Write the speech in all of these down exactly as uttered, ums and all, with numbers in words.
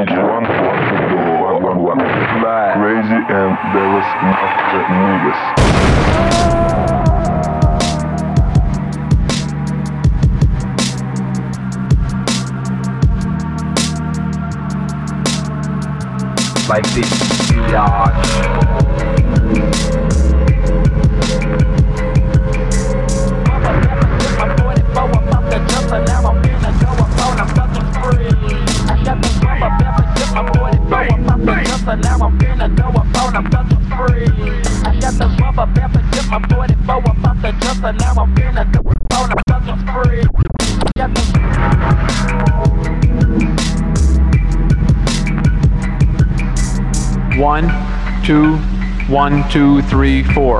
One fucking door, one, one, crazy, and there was mafia niggas. Like this, large. Now I'm finna go up on them, cause I'm free. I got the rubber band to get my forty-four about the jumper. Now I'm finna go up on them, cause I'm free. I got the One, two, one, two, three, four.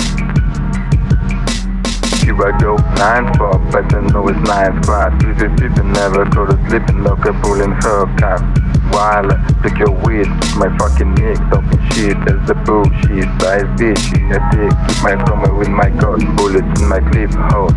Here I go, nine four, but I know it's nine squad. Three fifty, never go to sleep and lock a bull in her car. While take your weed, my fucking nick, talking shit, that's the bullshit. I bitch in your dick, keep my chroma with my gun, bullets in my clip hole.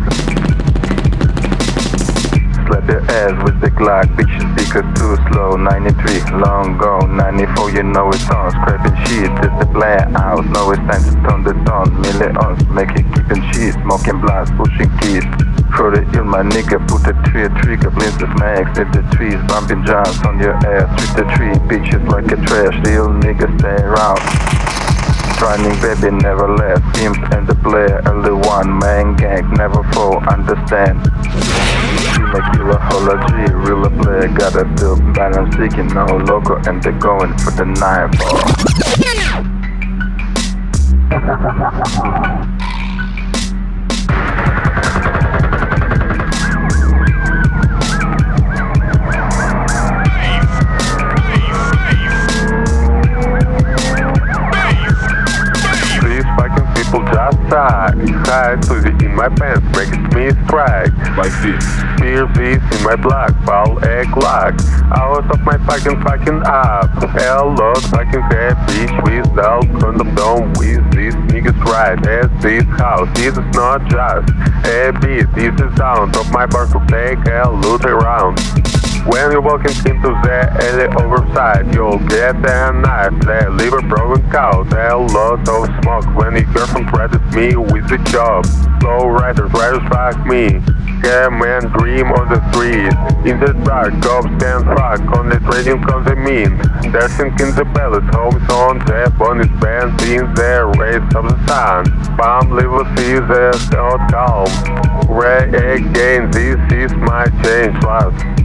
Slap your ass with the Glock, bitch speaker too slow. Ninety-three, long gone, ninety-four, you know it's on. Scrapping shit, that's the blare out. Now it's time to turn the dawn. Millions, make it keeping shit, smoking blast, pushing keys. For the ill, my nigga, put a tree, trigger, blinds the max, hit the trees, bumping jumps on your ass, treat the tree, bitches like a trash, real niggas stay around. Trying baby never left, Sims and the player, early one, man gang, never fall, understand. She make you a holla G, real player, gotta do balance, seeking no logo, and they're going for the nine four. Just side, side to the in my pants, makes me strike. Like this. Fear this in my black, foul egg lock. Out of my fucking fucking up. Hell lot fucking fat bitch without condom down with these niggas right. As this house, this is not just a beat, this is sound of my bar to take a loot around. When you're walking into the alley overside, you'll get a knife, the liver broken cow, a lot of smoke when your girlfriend threatens me with the job. Slow riders, riders fuck me, scam and dream on the street. In the dark, cops stand fuck, on the trading comes the mean. Dashing in the palace, homes on the bonus band, in the rays of the sun. Palm liver sees a hot calm. Ray again, this is my change last.